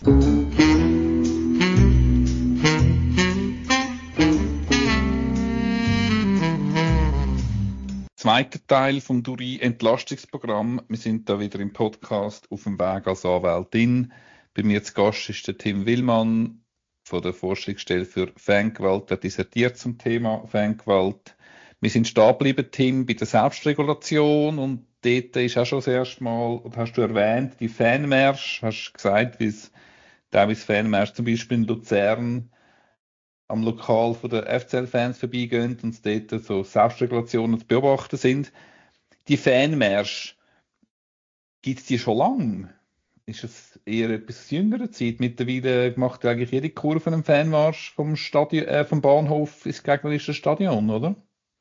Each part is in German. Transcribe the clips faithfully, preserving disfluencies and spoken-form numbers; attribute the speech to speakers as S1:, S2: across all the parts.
S1: Zweiter Teil vom Duri-Entlastungsprogramm. Wir sind da wieder im Podcast auf dem Weg als Anwältin. Bei mir zu Gast ist der Tim Willmann von der Forschungsstelle für Fangewalt. Er dissertiert zum Thema Fangewalt. Wir sind stehen geblieben, Tim, bei der Selbstregulation, und dort ist auch schon das erste Mal, oder hast du erwähnt, die Fanmärsche, hast gesagt, wie es teilweise Fanmärsche zum Beispiel in Luzern am Lokal von den F C L-Fans vorbeigehen und es dort so Selbstregulationen zu beobachten sind. Die Fanmärsche, gibt es die schon lange? Ist es eher etwas jüngerer Zeit? Mittlerweile macht eigentlich jede Kurve einen Fanmarsch vom, Stadion, äh, vom Bahnhof ins gegnerische Stadion, oder?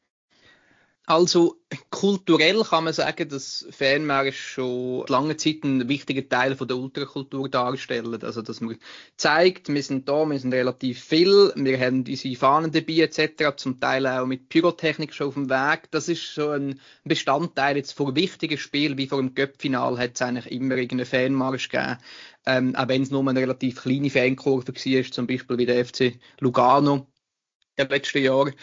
S2: Also kulturell kann man sagen, dass Fanmärsche schon lange Zeit einen wichtigen Teil von der Ultrakultur darstellen. Also dass man zeigt, wir sind da, wir sind relativ viel, wir haben unsere Fahnen dabei et cetera. Zum Teil auch mit Pyrotechnik schon auf dem Weg. Das ist so ein Bestandteil jetzt vor wichtigen Spielen, wie vor dem Cup-Final hat es eigentlich immer irgendeinen Fanmarsch gegeben. Ähm, auch wenn es nur eine relativ kleine Fankurve war, zum Beispiel wie der F C Lugano im letzten Jahr.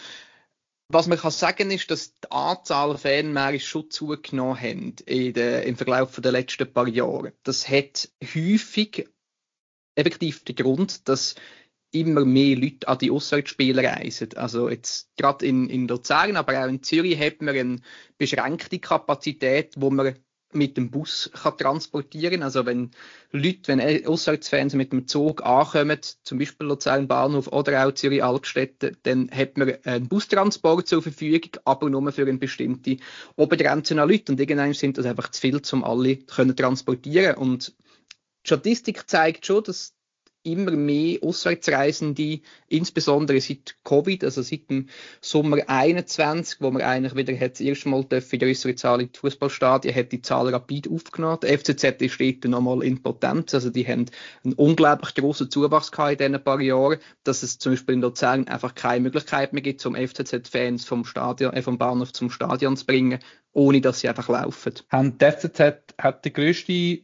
S2: Was man kann sagen ist, dass die Anzahl Fanmärsche schon zugenommen haben in der, im Verlauf der letzten paar Jahre. Das hat häufig effektiv den Grund, dass immer mehr Leute an die Auswärtsspiele reisen. Also jetzt gerade in, in Luzern, aber auch in Zürich hat man eine beschränkte Kapazität, wo man mit dem Bus kann transportieren. Also wenn Leute, wenn Auswärtsfans mit dem Zug ankommen, zum Beispiel Luzern Bahnhof oder auch Zürich Altstädte, dann hat man einen Bustransport zur Verfügung, aber nur für eine bestimmte Obergrenze an Leuten. Und irgendwann sind das einfach zu viel, um alle können transportieren. Und die Statistik zeigt schon, dass immer mehr Auswärtsreisende, insbesondere seit Covid, also seit dem Sommer einundzwanzig, wo man eigentlich wieder hat, das erste Mal dürfen, größere Zahl in die Fußballstadien, hat die Zahl rapid aufgenommen. Der F C Z steht dann nochmal in Potenz, also die haben einen unglaublich grossen Zuwachs gehabt in diesen paar Jahren, dass es zum Beispiel in Luzern einfach keine Möglichkeit mehr gibt, um F C Z-Fans vom Stadion, äh, vom Bahnhof zum Stadion zu bringen, ohne dass sie einfach laufen.
S1: Haben die F C Z hat die grösste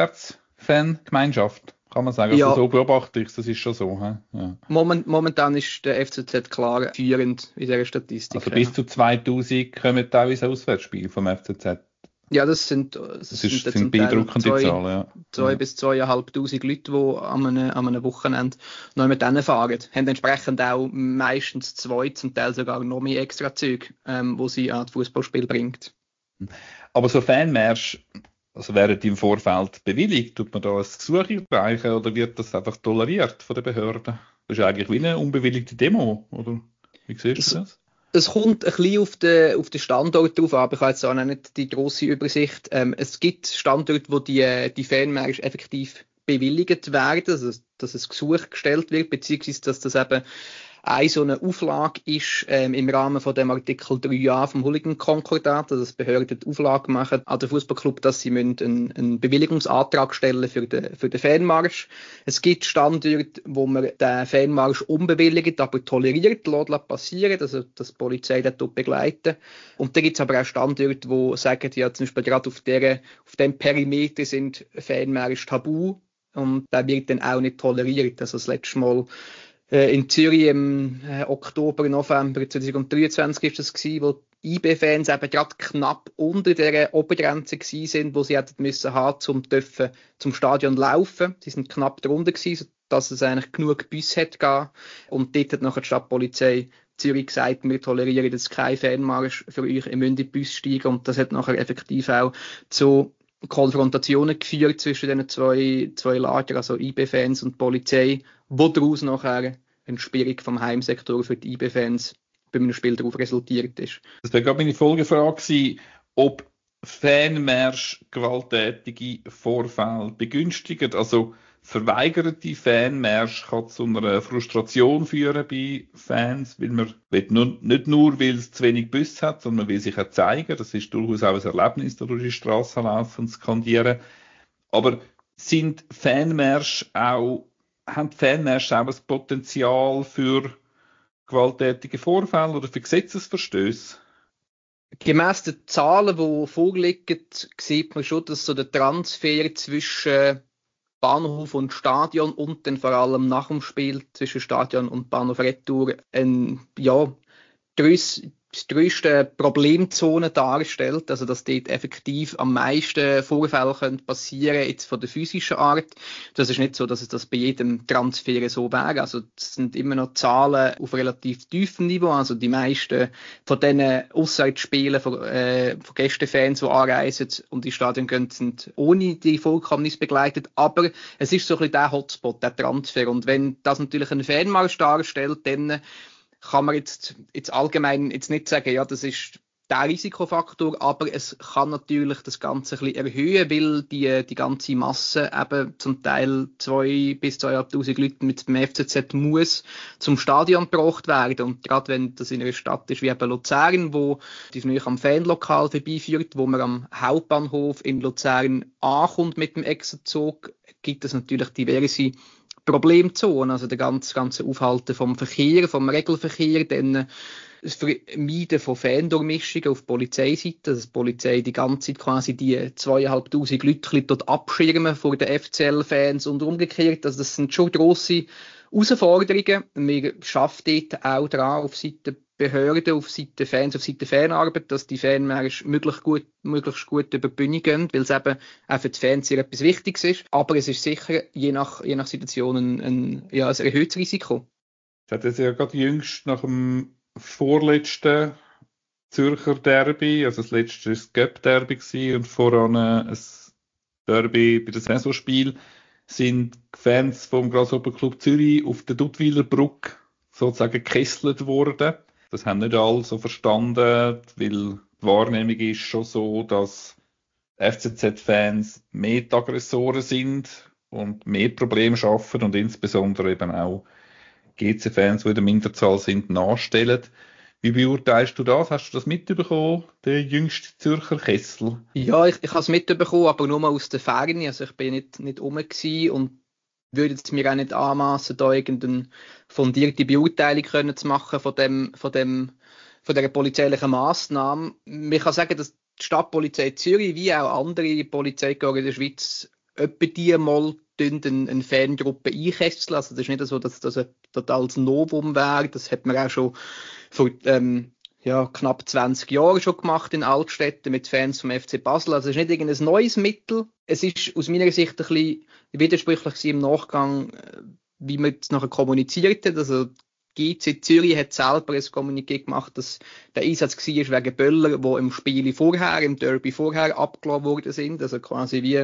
S1: Auswärtsfangemeinschaft? Kann man sagen,
S2: ja.
S1: Also so beobachte ich es, das ist schon so. Ja.
S2: Moment, momentan ist der F C Z klar führend in dieser Statistik.
S1: Also bis zu zweitausend kommen teilweise Auswärtsspiele vom F C Z.
S2: Ja, das sind, das
S1: das
S2: sind,
S1: ist,
S2: sind
S1: sind beeindruckende
S2: zwei,
S1: Zahlen. Ja.
S2: Zwei
S1: ja.
S2: bis zweieinhalbtausend Leute, die an einem, an einem Wochenende noch mit denen fahren, haben entsprechend auch meistens zwei, zum Teil sogar noch mehr extra Züge, ähm, wo sie an das Fußballspiel bringt.
S1: Aber so Fanmärsche, also werden die im Vorfeld bewilligt? Tut man da ein Gesuch einreichen oder wird das einfach toleriert von den Behörden? Das ist eigentlich wie eine unbewilligte Demo, oder? Wie siehst du das?
S2: Es kommt ein bisschen auf den, auf den Standort drauf an, aber ich habe jetzt auch noch nicht die grosse Übersicht. Ähm, es gibt Standorte, wo die, die Fanmärsche effektiv bewilligt werden, also dass ein Gesuch gestellt wird, beziehungsweise dass das eben eine so eine Auflage ist ähm, im Rahmen von dem Artikel drei a vom Hooligan-Konkordat, also dass Behörden die Auflage machen an den Fußballclub, dass sie einen, einen Bewilligungsantrag stellen für den, für den Fanmarsch. Es gibt Standorte, wo man den Fanmarsch unbewilligt, aber toleriert, lässt passieren, also dass die Polizei dort begleiten. Und da gibt es aber auch Standorte, die sagen, ja, zum Beispiel gerade auf, der, auf dem Perimeter sind Fanmärsche tabu und der wird dann auch nicht toleriert. Also das letzte Mal in Zürich im äh, Oktober, November zwanzig dreiundzwanzig ist das gewesen, wo die I B-Fans eben gerade knapp unter der Obergrenze gewesen sind, wo sie hätten müssen haben, zum dürfen zum Stadion laufen. Sie sind knapp drunter gewesen, dass es eigentlich genug Busse hat gegeben. Und dort hat nachher die Stadtpolizei Zürich gesagt, wir tolerieren jetzt keinen Fanmarsch für euch, ihr müsst in den Bus steigen. Und das hat nachher effektiv auch zu Konfrontationen geführt zwischen den zwei, zwei Lager, also I B-Fans und Polizei, wo daraus nachher eine Sperrung vom Heimsektor für die I B-Fans bei einem Spiel darauf resultiert ist.
S1: Das wäre gerade meine Folgefrage gewesen, ob Fanmärsche gewalttätige Vorfälle begünstigen. Also verweigerte Fanmärsche kann zu einer Frustration führen bei Fans, weil man will nicht nur, weil es zu wenig Busse hat, sondern man will sich auch zeigen. Das ist durchaus auch ein Erlebnis, da durch die Straße laufen und skandieren. Aber sind Fanmärsche auch, haben Fanmärsche auch ein Potenzial für gewalttätige Vorfälle oder für Gesetzesverstöße?
S2: Gemäss den Zahlen, die vorliegen, sieht man schon, dass so der Transfer zwischen Bahnhof und Stadion und dann vor allem nach dem Spiel zwischen Stadion und Bahnhof Retour ein, ja, gröss, die grösste Problemzone darstellt, also dass dort effektiv am meisten Vorfälle können passieren jetzt von der physischen Art. Das ist nicht so, dass es das bei jedem Transfer so wäre. Also es sind immer noch Zahlen auf relativ tiefem Niveau. Also die meisten von diesen Auswärtsspielen von, äh, von Gästefans, die anreisen und in Stadion gehen, sind ohne die Vollkommnis begleitet. Aber es ist so ein bisschen der Hotspot, der Transfer. Und wenn das natürlich einen Fanmarsch darstellt, dann kann man jetzt, jetzt allgemein jetzt nicht sagen, ja, das ist der Risikofaktor, aber es kann natürlich das Ganze ein bisschen erhöhen, weil die, die ganze Masse eben zum Teil zwei bis zweitausend Leute mit dem F C Z muss zum Stadion gebracht werden. Und gerade wenn das in einer Stadt ist wie eben Luzern, wo die natürlich am Fanlokal vorbeiführt, wo man am Hauptbahnhof in Luzern ankommt mit dem Exozug, gibt es natürlich diverse Problemzonen, also der ganze, ganze Aufhalten vom Verkehr, vom Regelverkehr, dann das Vermeiden von Fandurchmischungen auf Polizeiseite, dass die Polizei die ganze Zeit quasi die zweitausendfünfhundert Leute dort abschirmen vor den F C L-Fans und umgekehrt. Also das sind schon grosse Herausforderungen. Wir arbeiten dort auch daran, auf Seite Behörden, auf Seite Fans, auf Seite Fanarbeit, dass die Fanmärsche möglichst gut, möglichst gut über die Bühne gehen, weil es eben auch für die Fans sehr etwas Wichtiges ist. Aber es ist sicher je nach, je nach Situation ein, ein, ja, ein erhöhtes Risiko.
S1: Es hat jetzt ja gerade jüngst nach dem vorletzten Zürcher Derby, also das letzte war das Göpp-Derby gewesen und voran ein Derby bei dem Saisonspiel, sind Fans vom Grasshopper Club Zürich auf der Duttwiler Brücke sozusagen gekesselt worden. Das haben nicht alle so verstanden, weil die Wahrnehmung ist schon so, dass F C Z-Fans mehr die Aggressoren sind und mehr Probleme schaffen und insbesondere eben auch G C-Fans, die in der Minderzahl sind, nachstellen. Wie beurteilst du das? Hast du das mitbekommen, der jüngste Zürcher Kessel?
S2: Ja, ich, ich habe es mitbekommen, aber nur mal aus der Ferne. Also ich bin nicht, nicht rum gewesen und würde es mir auch nicht anmassen, da irgendeine fundierte Beurteilung können zu machen von dem, von dem, von der polizeilichen Massnahme. Man kann sagen, dass die Stadtpolizei Zürich wie auch andere Polizeikorps in der Schweiz etwa die mal eine, eine Fangruppe einkesseln. Also das ist nicht so, dass das ein totales Novum wäre. Das hat man auch schon vor ähm, ja, knapp zwanzig Jahren schon gemacht in Altstädten mit Fans vom F C Basel. Also es ist nicht irgendein neues Mittel. Es ist aus meiner Sicht ein bisschen widersprüchlich im Nachgang, wie man es nachher kommuniziert hat. Also G C Zürich hat selber ein Kommuniqué gemacht, dass der Einsatz war wegen Böller, die im Spiel vorher, im Derby vorher abgelassen worden sind. Also quasi wie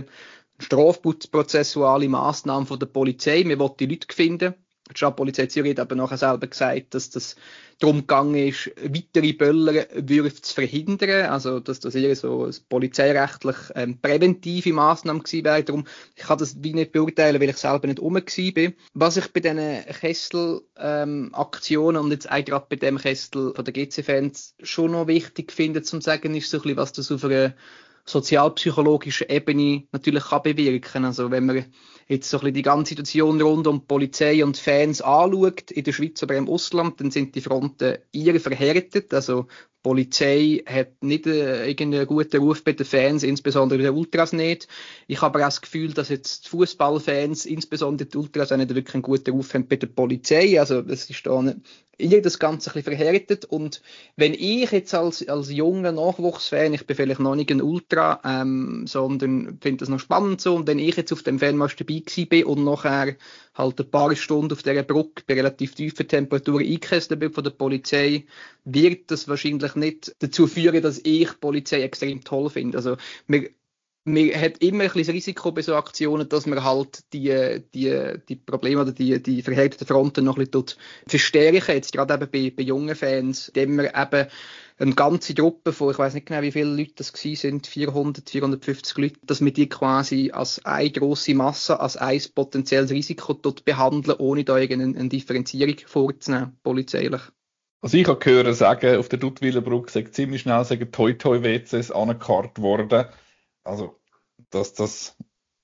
S2: strafprozessuale Massnahmen von der Polizei. Wir wollen die Leute finden. Die Stadtpolizei Zürich hat aber nachher selber gesagt, dass das darum gegangen ist, weitere Böllerwürfe zu verhindern. Also, dass das eher so eine polizeirechtlich ähm, präventive Massnahme gewesen wäre. Darum, ich kann das wie nicht beurteilen, weil ich selber nicht rum bin. Was ich bei diesen Kessel-Aktionen ähm, und jetzt auch gerade bei dem Kessel von den G C-Fans schon noch wichtig finde, zu sagen, ist so ein bisschen, was das auf einer sozialpsychologischen Ebene natürlich kann bewirken. Also wenn man jetzt so ein bisschen die ganze Situation rund um Polizei und Fans anschaut, in der Schweiz oder im Ausland, dann sind die Fronten eher verhärtet. Also die Polizei hat nicht äh, irgendeinen guten Ruf bei den Fans, insbesondere bei den Ultras nicht. Ich habe aber auch das Gefühl, dass jetzt die Fußballfans, insbesondere die Ultras, auch nicht wirklich einen guten Ruf haben bei der Polizei. Also das ist da nicht eher das Ganze ein bisschen verhärtet. Und wenn ich jetzt als, als junger Nachwuchsfan, ich bin vielleicht noch nicht ein Ultra, ähm, sondern finde das noch spannend so, und wenn ich jetzt auf dem Fanmarsch dabei gewesen bin und nachher halt ein paar Stunden auf dieser Brücke bei relativ tiefen Temperaturen eingekesselt bin von der Polizei, wird das wahrscheinlich nicht dazu führen, dass ich die Polizei extrem toll finde. Also wir Man hat immer ein bisschen das Risiko bei so Aktionen, dass man halt die, die, die Probleme oder die, die verhärteten Fronten noch ein bisschen verstärken. Jetzt gerade eben bei, bei jungen Fans, indem man eben eine ganze Gruppe von, ich weiß nicht genau, wie viele Leute das gewesen sind, vierhundert, vierhundertfünfzig Leute, dass wir die quasi als eine grosse Masse, als ein potenzielles Risiko dort behandeln, ohne da irgendeine Differenzierung vorzunehmen, polizeilich.
S1: Also ich habe gehört sagen, auf der Duttwiler Brücke sei ziemlich schnell sagen Toi-Toi-W Cs angekarrt worden. Also, dass das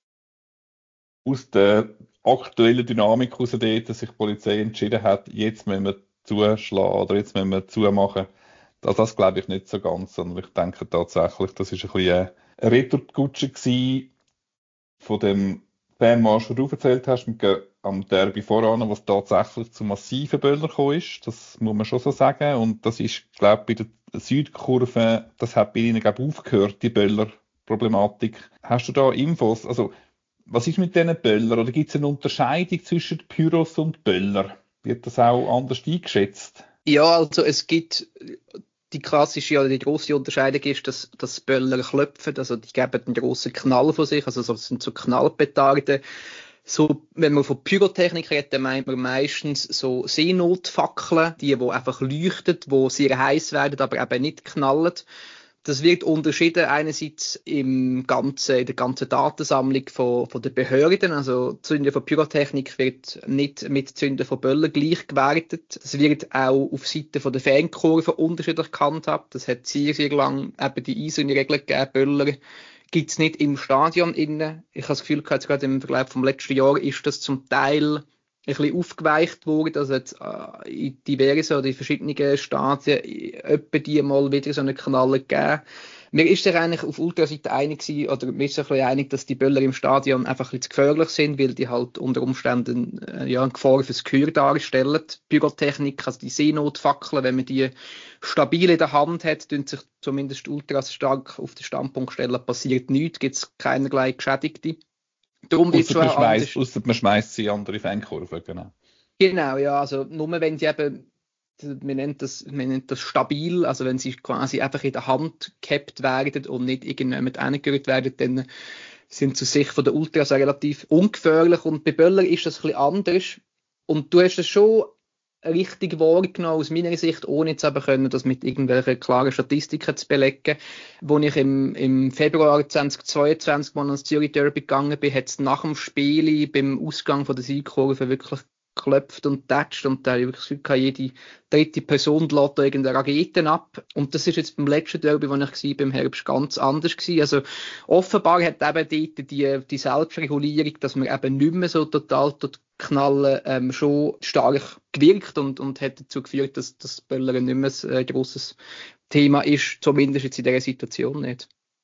S1: aus der aktuellen Dynamik heraus dort, dass sich die Polizei entschieden hat, jetzt müssen wir zuschlagen oder jetzt müssen wir zumachen, das, das glaube ich nicht so ganz, sondern ich denke tatsächlich, das ist ein bisschen eine Retourkutsche gewesen von dem Fanmarsch, den du erzählt hast, mit, am Derby voran, was tatsächlich zu massiven Böllern gekommen ist. Das muss man schon so sagen. Und das ist, glaube ich, bei der Südkurve, das hat bei ihnen, glaube ich, aufgehört, die Böller-Problematik. Hast du da Infos? Also, was ist mit diesen Böllern? Oder gibt es eine Unterscheidung zwischen Pyros und Böller? Wird das auch anders eingeschätzt?
S2: Ja, also es gibt die klassische oder die grosse Unterscheidung ist, dass, dass Böller klopfen, also die geben einen grossen Knall von sich, also das sind so Knallpetarden. So, wenn man von Pyrotechnik redet, dann meint man meistens so Seenotfackeln, die, die einfach leuchten, die sehr heiß werden, aber eben nicht knallen. Das wird unterschieden einerseits im ganzen, in der ganzen Datensammlung von, von den Behörden. Also Zünden von Pyrotechnik wird nicht mit Zünden von Böllern gleich gewertet. Das wird auch auf Seite von der Fankurve unterschiedlich gehandhabt. Das hat sehr, sehr lang eben die eiserne Regel gegeben. Böller gibt es nicht im Stadion innen. Ich habe das Gefühl gehabt, gerade im Vergleich vom letzten Jahr ist das zum Teil ein bisschen aufgeweicht worden, also jetzt äh, in diversen oder in verschiedenen Stadien etwa die mal wieder so eine Knalle gegeben. Mir ist sich eigentlich auf Ultraseite einig gewesen, oder mir ist sich ein bisschen einig, dass die Böller im Stadion einfach ein bisschen zu gefährlich sind, weil die halt unter Umständen äh, ja, eine Gefahr fürs Gehör darstellen. Pyrotechnik, also die Seenotfackeln, wenn man die stabil in der Hand hat, tun sich zumindest Ultras stark auf den Standpunkt stellen, passiert nichts, gibt es keinerlei Geschädigte. Darum wird
S1: Ausser
S2: schon
S1: man,
S2: anders.
S1: schmeißt, ausser man schmeißt sie in andere Fankurven, genau.
S2: Genau, ja, also nur wenn die eben, wir nennen das, wir nennen das stabil, also wenn sie quasi einfach in der Hand gehabt werden und nicht irgendjemand hingerührt werden, dann sind sie aus Sicht von der Ultras relativ ungefährlich. Und bei Böller ist das ein bisschen anders. Und du hast es schon richtig wahrgenommen, aus meiner Sicht, ohne jetzt aber können, das mit irgendwelchen klaren Statistiken zu belegen. Wo ich im, im Februar zweitausendzweiundzwanzig mal ans Zürich Derby gegangen bin, hat es nach dem Spiel beim Ausgang von der Südkurve wirklich geklopft und tätscht und da habe ich wirklich das Gefühl gehabt, jede dritte Person lädt da irgendeine Raketen ab. Und das ist jetzt beim letzten Derby, wo ich war, beim Herbst ganz anders gewesen. Also offenbar hat eben dort die, die Selbstregulierung, dass man eben nicht mehr so total dort knallen, ähm, schon stark gewirkt und, und hat dazu geführt, dass das Böllern nicht mehr ein äh, grosses Thema ist, zumindest jetzt in dieser Situation nicht.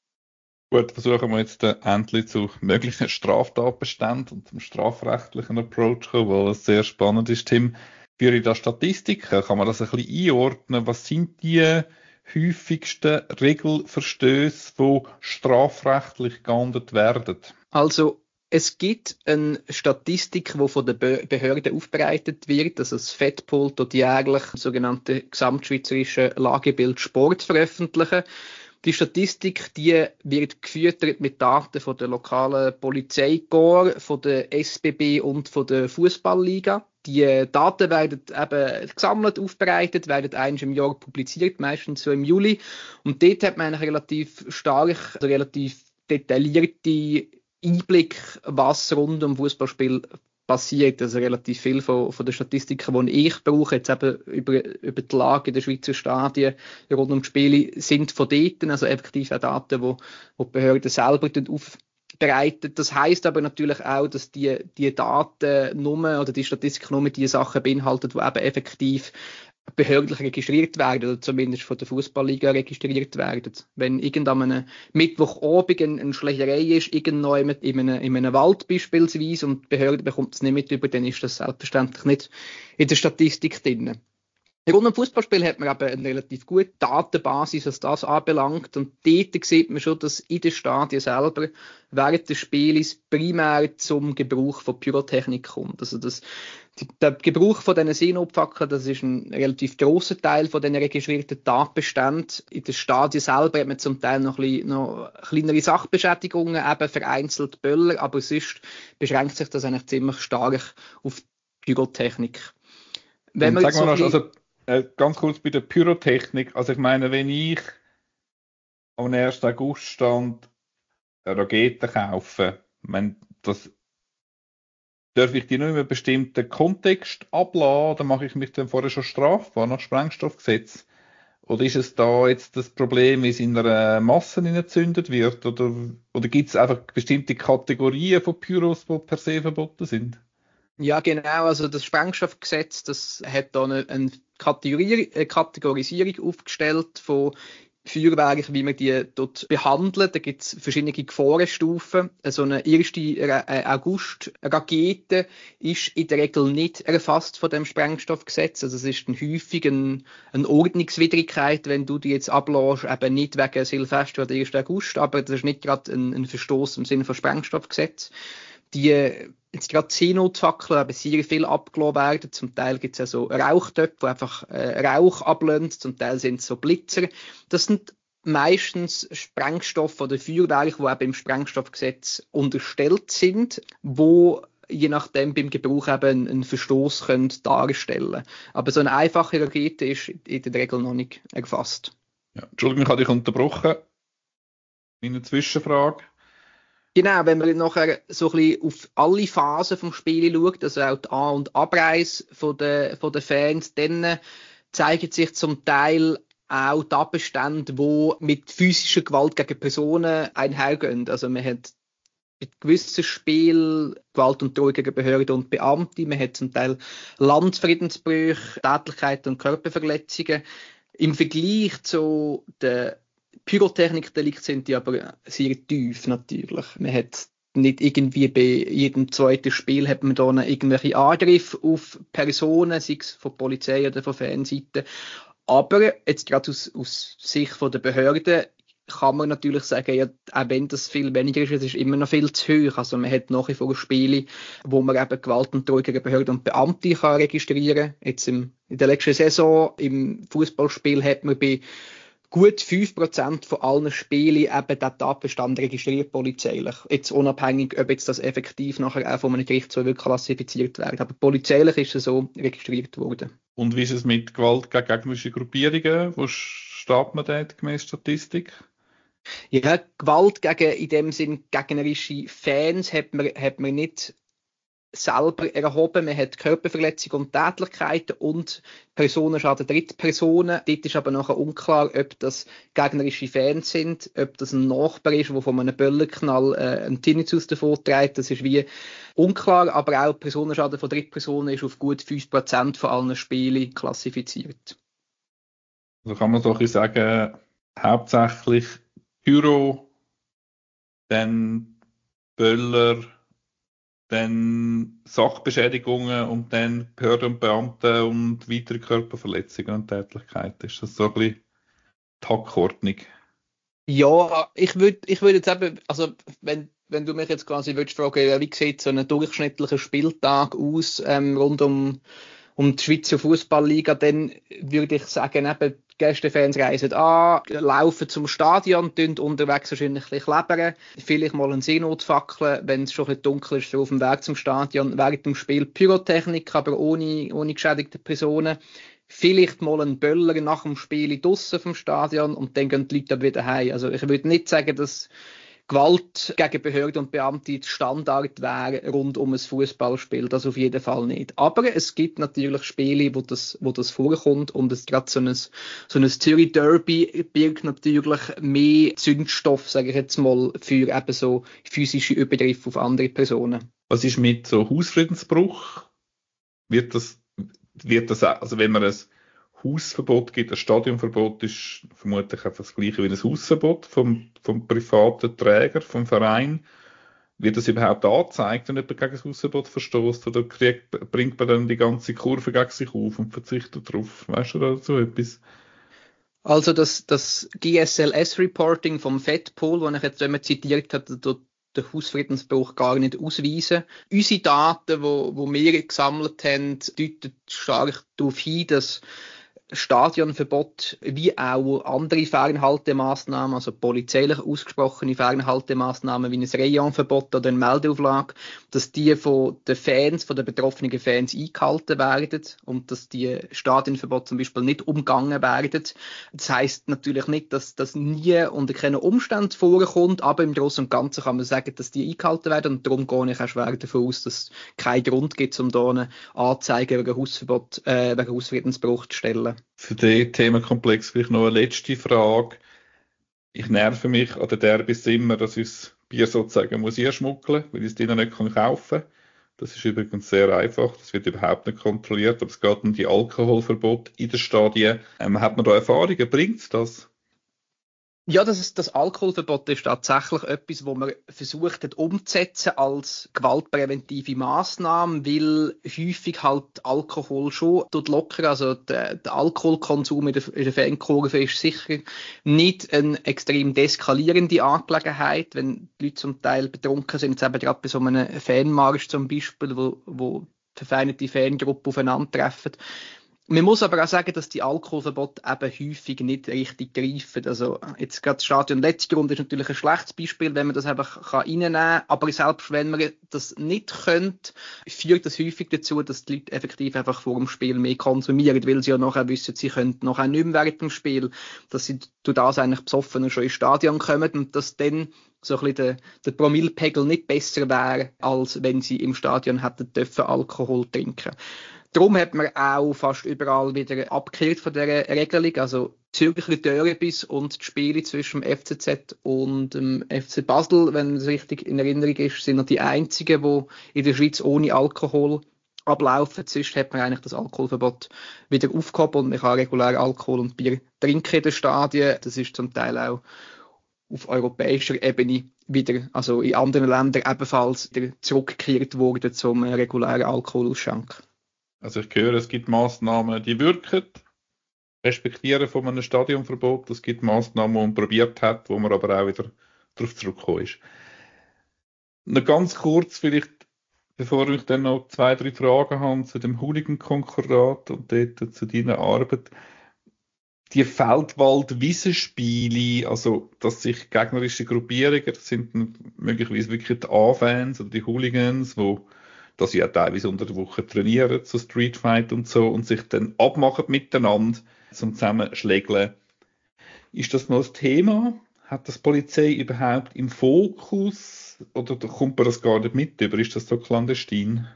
S1: Gut, versuchen wir jetzt äh, endlich zu möglichen Straftatbeständen und zum strafrechtlichen Approach zu kommen, weil es sehr spannend ist, Tim. Für in der Statistik kann man das ein bisschen einordnen. Was sind die häufigsten Regelverstöße, die strafrechtlich geahndet werden?
S2: Also es gibt eine Statistik, die von den Behörden aufbereitet wird, also das FEDPOL, dort jährlich das sogenannte gesamtschweizerische Lagebild Sport veröffentlichen. Die Statistik, die wird gefüttert mit Daten von der lokalen Polizeikorps, von der S B B und von der Fußballliga. Die Daten werden eben gesammelt, aufbereitet, werden einmal im Jahr publiziert, meistens so im Juli. Und dort hat man eigentlich relativ stark, also relativ detaillierte Einblick, was rund um Fußballspiel passiert. Also relativ viel von, von den Statistiken, die ich brauche, jetzt eben über, über die Lage in den Schweizer Stadien rund um die Spiele, sind von dort, also effektiv auch Daten, die, die die Behörden selber aufbereiten. Das heisst aber natürlich auch, dass die, die Daten nur, oder die Statistik nur die Sachen beinhaltet, die eben effektiv behördlich registriert werden oder zumindest von der Fußballliga registriert werden. Wenn irgendeinem Mittwochabend eine, eine Schlägerei ist, irgendwo in einem, in einem Wald beispielsweise und die Behörde bekommt es nicht mit über, dann ist das selbstverständlich nicht in der Statistik drin. Rund um Fußballspiel hat man aber eine relativ gute Datenbasis, was das anbelangt. Und dort sieht man schon, dass in den Stadien selber während des Spiels primär zum Gebrauch von Pyrotechnik kommt. Also das, der Gebrauch von diesen Seenotfackeln, das ist ein relativ grosser Teil von den registrierten Tatbeständen. In den Stadien selber hat man zum Teil noch, ein bisschen, noch kleinere Sachbeschädigungen, eben vereinzelt Böller, aber sonst beschränkt sich das eigentlich ziemlich stark auf Pyrotechnik.
S1: Wenn man sagen wir noch, also äh, ganz kurz bei der Pyrotechnik, also ich meine, wenn ich am ersten August stand, eine Rakete kaufe, wenn das darf ich die nur in einem bestimmten Kontext abladen, dann mache ich mich dann vorher schon strafbar nach Sprengstoffgesetz. Oder ist es da jetzt das Problem, wie es in einer Masse gezündet wird? Oder, oder gibt es einfach bestimmte Kategorien von Pyros, die per se verboten sind?
S2: Ja, genau. Also das Sprengstoffgesetz, das hat da eine, eine Kategori- Kategorisierung aufgestellt von Feuerwerke, wie man die dort behandelt. Da gibt es verschiedene Gefahrenstufen. So eine erste äh, August-Rakete ist in der Regel nicht erfasst von dem Sprengstoffgesetz. Also es ist dann häufig ein, eine Ordnungswidrigkeit, wenn du die jetzt ablässt, eben nicht wegen Silvester oder ersten August, aber das ist nicht gerade ein, ein Verstoß im Sinne von Sprengstoffgesetz. Die jetzt gerade Seenotfackeln eben sehr viel abgelassen werden. Zum Teil gibt es ja so Rauchtöpfe, die einfach äh, Rauch ablösen. Zum Teil sind es so Blitzer. Das sind meistens Sprengstoffe oder Feuerwerke, die eben im Sprengstoffgesetz unterstellt sind, wo je nachdem beim Gebrauch eben einen Verstoß können darstellen. Aber so eine einfache Rakete ist in der Regel noch nicht erfasst.
S1: Ja, Entschuldigung, ich habe dich unterbrochen. Meine Zwischenfrage.
S2: Genau, wenn man nachher so ein bisschen auf alle Phasen vom Spiel schaut, also auch die An- und Abreise von den, von den Fans, dann zeigen sich zum Teil auch Tatbestände, die mit physischer Gewalt gegen Personen einhergehen. Also man hat mit gewissen Spielen Gewalt und Drohung gegen Behörden und Beamte, man hat zum Teil Landfriedensbrüche, Tätlichkeiten und Körperverletzungen. Im Vergleich zu den Pyrotechnikdelikte sind die aber sehr tief natürlich. Man hat nicht irgendwie bei jedem zweiten Spiel hat man da irgendwelche Angriffe auf Personen, sei es von Polizei oder von Fanseite. Aber jetzt gerade aus, aus Sicht von der Behörden kann man natürlich sagen, ja, auch wenn das viel weniger ist, es ist immer noch viel zu hoch. Also man hat nach wie vor Spiele, wo man eben Gewalt und Drohung gegen Behörden und Beamte kann registrieren. Jetzt im, in der letzten Saison im Fußballspiel hat man bei gut fünf Prozent von allen Spielen eben den Tatbestand registriert polizeilich. Jetzt unabhängig, ob jetzt das effektiv nachher auch von einem Gericht so wirklich klassifiziert wird. Aber polizeilich ist es so registriert worden.
S1: Und wie ist es mit Gewalt gegen gegnerische Gruppierungen? Wo steht man dort gemäß Statistik?
S2: Ja, Gewalt gegen, in dem Sinn, gegnerische Fans hat man, hat man nicht selber erhoben. Man hat Körperverletzungen und Tätlichkeiten und Personenschaden Drittpersonen. Dort ist aber nachher unklar, ob das gegnerische Fans sind, ob das ein Nachbar ist, der von einem Böllenknall äh, einen Tinnitus davor trägt. Das ist wie unklar, aber auch Personenschaden von Drittpersonen ist auf gut fünf Prozent von allen Spielen klassifiziert.
S1: Also kann man so ein bisschen sagen, hauptsächlich Pyro, dann Böller, dann Sachbeschädigungen und dann Behörden und Beamte und weitere Körperverletzungen und Tätlichkeiten. Ist das so ein bisschen die Hackordnung?
S2: Ja, ich würde ich würd jetzt eben, also wenn, wenn du mich jetzt quasi würdest fragen, wie sieht so ein durchschnittlicher Spieltag aus ähm, rund um, um die Schweizer Fußballliga, dann würde ich sagen, eben, die Gästefans reisen an, laufen zum Stadion, tun unterwegs wahrscheinlich ein bisschen klebern, vielleicht mal einen Seenotfackeln, wenn es schon ein bisschen dunkel ist, so auf dem Weg zum Stadion, während dem Spiel Pyrotechnik, aber ohne, ohne geschädigte Personen. Vielleicht mal einen Böller nach dem Spiel draussen vom Stadion und dann gehen die Leute wieder heim. Also ich würde nicht sagen, dass Gewalt gegen Behörden und Beamte Standard wäre rund um ein Fußballspiel, das auf jeden Fall nicht. Aber es gibt natürlich Spiele, wo das, wo das vorkommt und es gerade so ein, so ein Zürich Derby birgt natürlich mehr Zündstoff, sage ich jetzt mal, für eben so physische Übergriffe auf andere Personen.
S1: Was ist mit so Hausfriedensbruch? Wird das, wird das, also wenn man ein Hausverbot gibt, ein Stadionverbot ist vermutlich einfach das gleiche wie ein Hausverbot vom, vom privaten Träger, vom Verein. Wird das überhaupt angezeigt, wenn jemand gegen das Hausverbot verstößt, oder kriegt, bringt man dann die ganze Kurve gegen sich auf und verzichtet darauf? Weißt du dazu etwas?
S2: Also das, das G S L S-Reporting vom FedPol, das ich jetzt immer zitiert habe, dort den Hausfriedensbruch gar nicht ausweisen. Unsere Daten, wo, wo wir gesammelt haben, deuten stark darauf hin, dass Stadionverbot wie auch andere Fernhaltemaßnahmen, also polizeilich ausgesprochene Fernhaltemaßnahmen wie ein Rayonverbot oder eine Meldeauflage, dass die von den Fans, von den betroffenen Fans eingehalten werden und dass die Stadionverbot zum Beispiel nicht umgangen werden. Das heisst natürlich nicht, dass das nie unter keinen Umständen vorkommt, aber im Großen und Ganzen kann man sagen, dass die eingehalten werden und darum gehe ich auch schwer davon aus, dass es keinen Grund gibt, um da eine Anzeige wegen Hausverbot, äh, wegen Hausfriedensbruch zu stellen.
S1: Für den Themenkomplex vielleicht noch eine letzte Frage. Ich nerve mich an den Derbys immer, dass ich das Bier sozusagen muss einschmuggeln muss, weil ich es drinnen nicht kaufen kann. Das ist übrigens sehr einfach, das wird überhaupt nicht kontrolliert, aber es geht um die Alkoholverbot in den Stadien. Ähm, hat man da Erfahrungen? Bringt es das?
S2: Ja, das, ist, das Alkoholverbot ist tatsächlich etwas, wo man versucht hat umzusetzen als gewaltpräventive Massnahme, weil häufig halt Alkohol schon dort locker, also der, der Alkoholkonsum in der, in der Fankurve ist sicher nicht eine extrem deskalierende Angelegenheit, wenn die Leute zum Teil betrunken sind, jetzt eben gerade bei so einem Fanmarsch zum Beispiel, wo, wo verfeindete Fangruppen aufeinandertreffen. Man muss aber auch sagen, dass die Alkoholverbote eben häufig nicht richtig greifen. Also jetzt gerade das Stadion letzte Runde ist natürlich ein schlechtes Beispiel, wenn man das einfach reinnehmen kann. Aber selbst wenn man das nicht könnte, führt das häufig dazu, dass die Leute effektiv einfach vor dem Spiel mehr konsumieren, weil sie ja nachher wissen, sie können nachher nicht mehr während dem Spiel, dass sie durch das eigentlich besoffen schon ins Stadion kommen und dass dann so ein bisschen der, der Promillpegel nicht besser wäre, als wenn sie im Stadion hätten dürfen Alkohol trinken. Darum hat man auch fast überall wieder abgekehrt von dieser Regelung. Also Zürcher Derbys und die Spiele zwischen dem F C Z und dem F C Basel, wenn es richtig in Erinnerung ist, sind noch die einzigen, die in der Schweiz ohne Alkohol ablaufen. Sonst hat man eigentlich das Alkoholverbot wieder aufgehoben und man kann regulär Alkohol und Bier trinken in den Stadien. Das ist zum Teil auch auf europäischer Ebene wieder, also in anderen Ländern ebenfalls wieder zurückgekehrt worden zum regulären Alkoholausschank.
S1: Also ich höre, es gibt Massnahmen, die wirken, respektieren von einem Stadionverbot. Es gibt Massnahmen, die man probiert hat, wo man aber auch wieder darauf zurückgekommen ist. Noch ganz kurz vielleicht, bevor ich dann noch zwei, drei Fragen habe zu dem Hooligan-Konkordat und dort zu deiner Arbeit. Die Feldwald-Wiesenspiele, also dass sich gegnerische Gruppierungen, das sind möglicherweise wirklich die A-Fans oder die Hooligans, die dass sie ja teilweise unter der Woche trainieren, so Streetfight und so, und sich dann abmachen miteinander zum Zusammenschlägeln. Ist das noch ein Thema? Hat das Polizei überhaupt im Fokus? Oder kommt man das gar nicht mit über? Ist das so clandestin?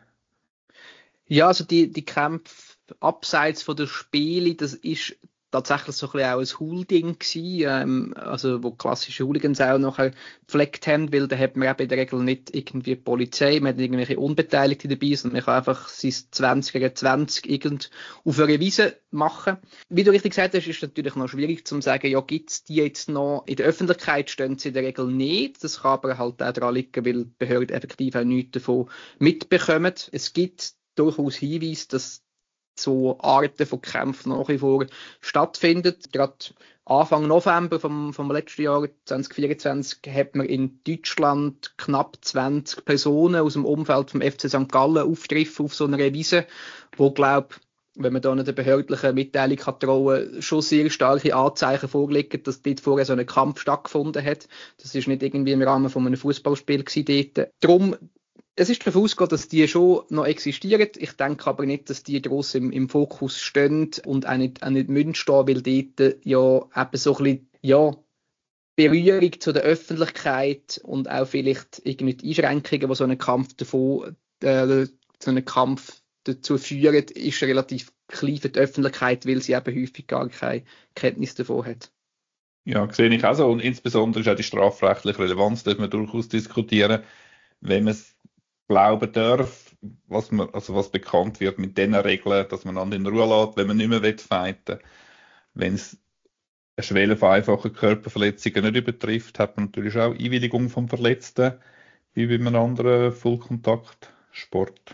S2: Ja, also die, die Kämpfe abseits von der Spiele, das ist tatsächlich so ein bisschen auch ein Hool-Ding gewesen, ähm, also wo klassische Hooligans auch nachher gepflegt haben, weil da hat man eben in der Regel nicht irgendwie die Polizei, man hat irgendwelche Unbeteiligte dabei, sondern man kann einfach sein zwanzig gegen zwanzig irgend auf einer Wiese machen. Wie du richtig gesagt hast, ist es natürlich noch schwierig zu sagen, ja, gibt es die jetzt noch, in der Öffentlichkeit stehen sie in der Regel nicht, das kann aber halt auch daran liegen, weil die Behörden effektiv auch nichts davon mitbekommen. Es gibt durchaus Hinweise, dass so Arten von Kämpfen nach wie vor stattfindet. Gerade Anfang November vom, vom letzten Jahr zwanzig vierundzwanzig hat man in Deutschland knapp zwanzig Personen aus dem Umfeld vom F C Sankt Gallen aufgegriffen auf so einer Wiese, wo, glaube wenn man da eine behördliche Mitteilung kann trauen, schon sehr starke Anzeichen vorliegen, dass dort vorher so ein Kampf stattgefunden hat. Das ist nicht irgendwie im Rahmen von einem Fußballspiel gewesen dort. Darum Es ist davon ausgegangen, dass die schon noch existieren. Ich denke aber nicht, dass die gross im, im Fokus stehen und auch nicht, auch nicht müssen stehen, weil dort ja eben so ein bisschen, ja, Berührung zu der Öffentlichkeit und auch vielleicht irgendwie Einschränkungen, die so einen Kampf davon, äh, so einen Kampf dazu führen, ist relativ klein für die Öffentlichkeit, weil sie eben häufig gar keine Kenntnis davon hat.
S1: Ja, sehe ich auch so. Und insbesondere ist auch die strafrechtliche Relevanz, darf man durchaus diskutieren, wenn man es glauben darf, was man, also was bekannt wird mit den Regeln, dass man an in Ruhe lässt, wenn man nicht mehr fighten will. Wenn es eine Schwelle von einfachen Körperverletzungen nicht übertrifft, hat man natürlich auch Einwilligung vom Verletzten, wie bei einem anderen Vollkontaktsport.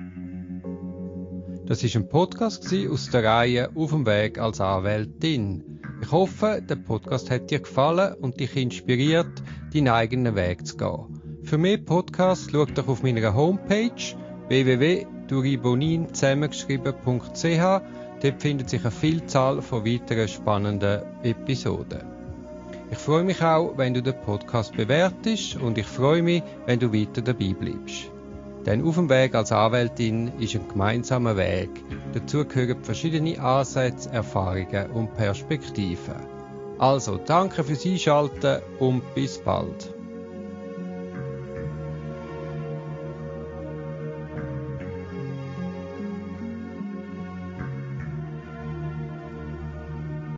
S3: Das war ein Podcast aus der Reihe «Auf dem Weg als Anwältin». Ich hoffe, der Podcast hat dir gefallen und dich inspiriert, deinen eigenen Weg zu gehen. Für mehr Podcasts schau doch auf meiner Homepage w w w punkt duribonin zusammengeschrieben punkt c h. Dort findet sich eine Vielzahl von weiteren spannenden Episoden. Ich freue mich auch, wenn du den Podcast bewertest und ich freue mich, wenn du weiter dabei bleibst. Denn auf dem Weg als Anwältin ist ein gemeinsamer Weg. Dazu gehören verschiedene Ansätze, Erfahrungen und Perspektiven. Also, danke fürs Einschalten und bis bald.